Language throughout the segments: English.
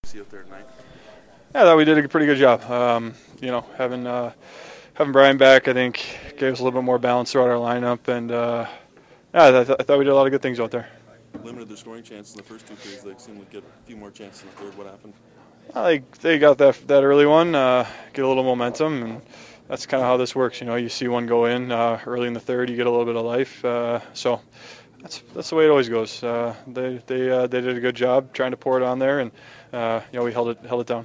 see out there tonight? Yeah, I thought we did a pretty good job. Having Brian back, I think, gave us a little bit more balance throughout our lineup, and I thought we did a lot of good things out there. Limited their scoring chances in the first two periods. They seemed to get a few more chances in the third. What happened? They got that early one, get a little momentum, and that's kind of how this works. You see one go in early in the third, you get a little bit of life. So that's the way it always goes. They did a good job trying to pour it on there, and we held it down.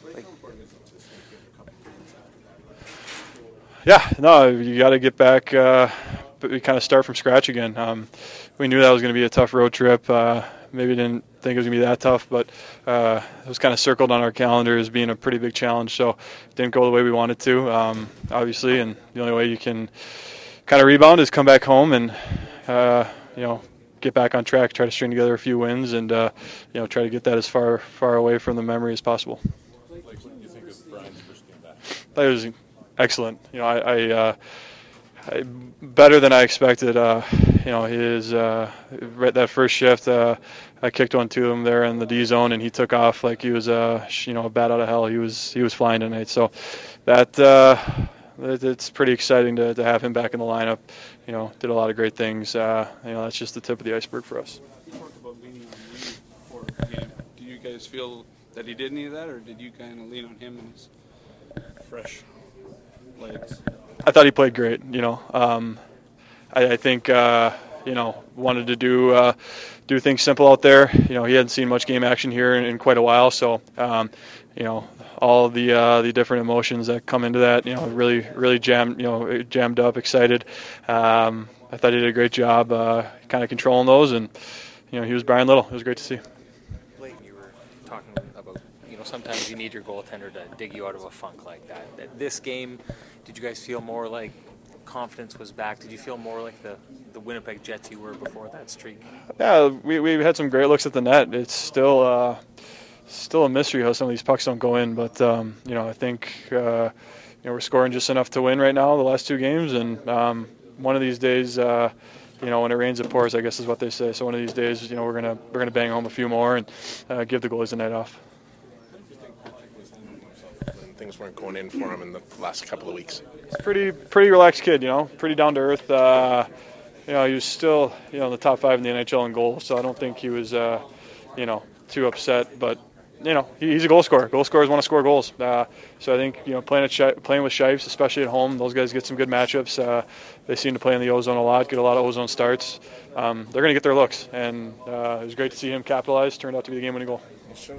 Yeah, no, you got to get back. But we kind of start from scratch again. We knew that was going to be a tough road trip. Maybe didn't think it was going to be that tough, but it was kind of circled on our calendar as being a pretty big challenge. So it didn't go the way we wanted to, obviously. And the only way you can kind of rebound is come back home and get back on track, try to string together a few wins, and try to get that as far away from the memory as possible. What do you think of Brian's first game back? That was excellent. Better than I expected. His that first shift, I kicked one to him there in the D zone, and he took off like he was a bat out of hell. He was flying tonight. So that it's pretty exciting to have him back in the lineup. Did a lot of great things. That's just the tip of the iceberg for us. You talked about leaning on Lee before the game. Do you guys feel that he did any of that, or did you kind of lean on him and his fresh legs? I thought he played great. I think wanted to do things simple out there. He hadn't seen much game action here in quite a while, so all the different emotions that come into that, really jammed up, excited. I thought he did a great job, kind of controlling those, and he was Brian Little. It was great to see. Blake, you were talking about sometimes you need your goaltender to dig you out of a funk like that. This game, did you guys feel more like confidence was back? Did you feel more like the Winnipeg Jets you were before that streak? Yeah, we had some great looks at the net. It's still a mystery how some of these pucks don't go in, but I think we're scoring just enough to win right now the last two games, and one of these days when it rains it pours, I guess is what they say. So one of these days we're gonna bang home a few more and give the goalies the night off. Things weren't going in for him in the last couple of weeks. He's a pretty relaxed kid, pretty down to earth. He was still in the top 5 in the NHL in goals, so I don't think he was too upset. But he's a goal scorer. Goal scorers want to score goals. So I think playing with Shifes, especially at home, those guys get some good matchups. They seem to play in the ozone a lot, get a lot of ozone starts. They're going to get their looks, and it was great to see him capitalize. Turned out to be the game-winning goal.